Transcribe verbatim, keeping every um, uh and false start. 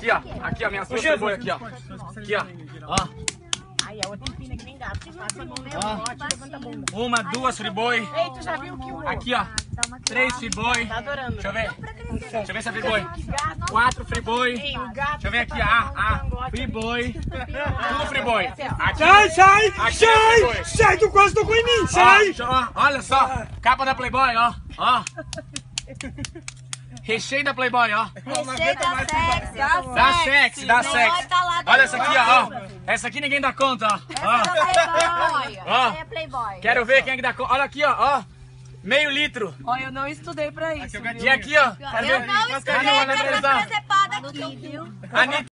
Aqui, ó. Aqui, ó. Minhas duas Friboi aqui, ó. Aqui, ó. Ó. Aí a outra empina que nem gato. Ó. Uma, duas Friboi. Ei, tu já viu que o... Aqui, ó. Três Friboi. Tá adorando. Deixa eu ver. Deixa eu ver essa Friboi. Quatro Friboi. Ei, o gato... Deixa eu ver aqui, ah, ah. Friboi. Tudo Friboi. Aqui. Sai, sai, Aqui é sai, Friboi. sai, tu quase tocou em mim, Ó, sai. deixa eu- ó, olha só. Capa da Playboy, ó. Ó. Recheio da Playboy, ó. Recheio da sexy, Dá sexy, dá sexy. Tá lá Olha essa aqui, ó. ó. Essa aqui ninguém dá conta, ó. Ó. Playboy. Ó. É Playboy. Quero ver quem é que dá conta. Olha aqui, ó. ó. Meio litro. Ó, eu não estudei pra isso. E aqui, ó. Quero Eu ver. não Cadê estudei o pra Anapresa? fazer presepada aqui, viu? Anitta.